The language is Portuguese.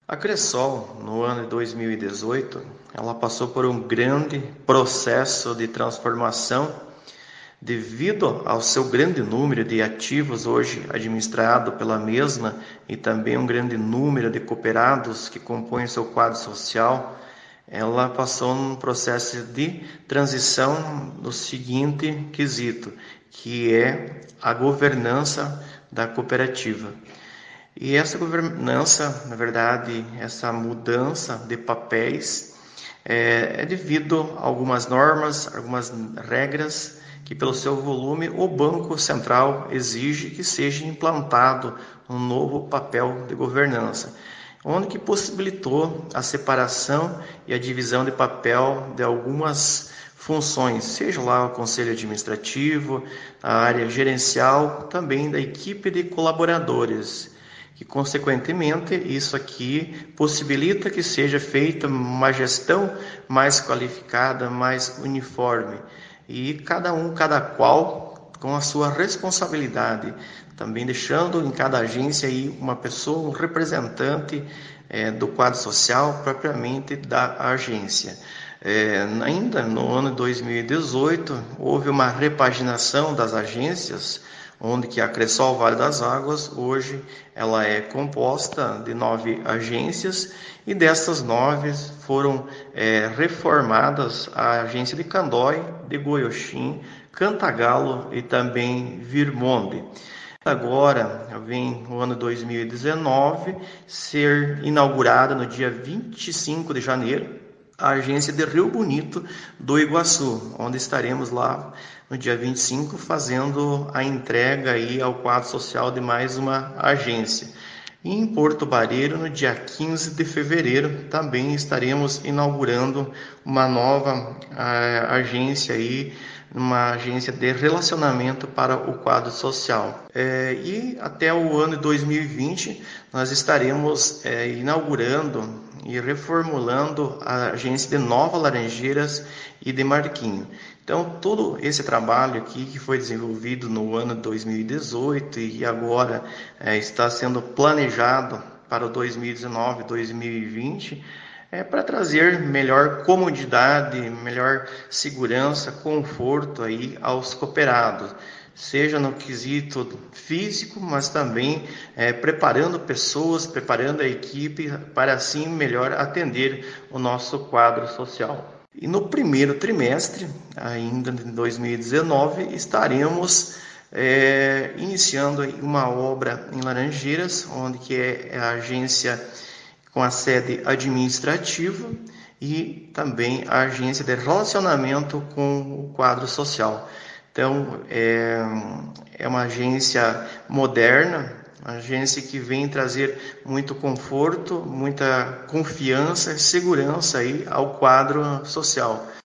A Cressol, no ano de 2018, ela passou por um grande processo de transformação devido ao seu grande número de ativos hoje administrado pela mesma e também um grande número de cooperados que compõem seu quadro social. Ela passou num processo de transição no seguinte quesito, que é a governança da cooperativa. E essa governança, na verdade, essa mudança de papéis é devido a algumas normas, algumas regras que, pelo seu volume, o Banco Central exige que seja implantado um novo papel de governança, onde que possibilitou a separação e a divisão de papel de algumas funções, seja lá o conselho administrativo, a área gerencial, também da equipe de colaboradores, que consequentemente isso aqui possibilita que seja feita uma gestão mais qualificada, mais uniforme, e cada qual com a sua responsabilidade, também deixando em cada agência aí uma pessoa, um representante do quadro social propriamente da agência. Ainda no ano de 2018, houve uma repaginação das agências, onde que a Cressol Vale das Águas, hoje, ela é composta de 9 agências, e dessas 9 foram reformadas a agência de Candói, de Goioxim, Cantagalo e também Virmonde. Agora, vem o ano 2019, ser inaugurada no dia 25 de janeiro, a agência de Rio Bonito do Iguaçu, onde estaremos lá no dia 25 fazendo a entrega aí ao quadro social de mais uma agência. E em Porto Barreiro, no dia 15 de fevereiro, também estaremos inaugurando uma nova agência aí, uma agência de relacionamento para o quadro social. E até o ano de 2020, nós estaremos inaugurando e reformulando a agência de Nova Laranjeiras e de Marquinho. Então, todo esse trabalho aqui que foi desenvolvido no ano de 2018 e agora está sendo planejado para o 2019, 2020, para trazer melhor comodidade, melhor segurança, conforto aí aos cooperados, seja no quesito físico, mas também preparando pessoas, preparando a equipe para assim melhor atender o nosso quadro social. E no primeiro trimestre, ainda de 2019, estaremos iniciando uma obra em Laranjeiras, onde que é a agência com a sede administrativa e também a agência de relacionamento com o quadro social. Então, é uma agência moderna, uma agência que vem trazer muito conforto, muita confiança e segurança aí ao quadro social.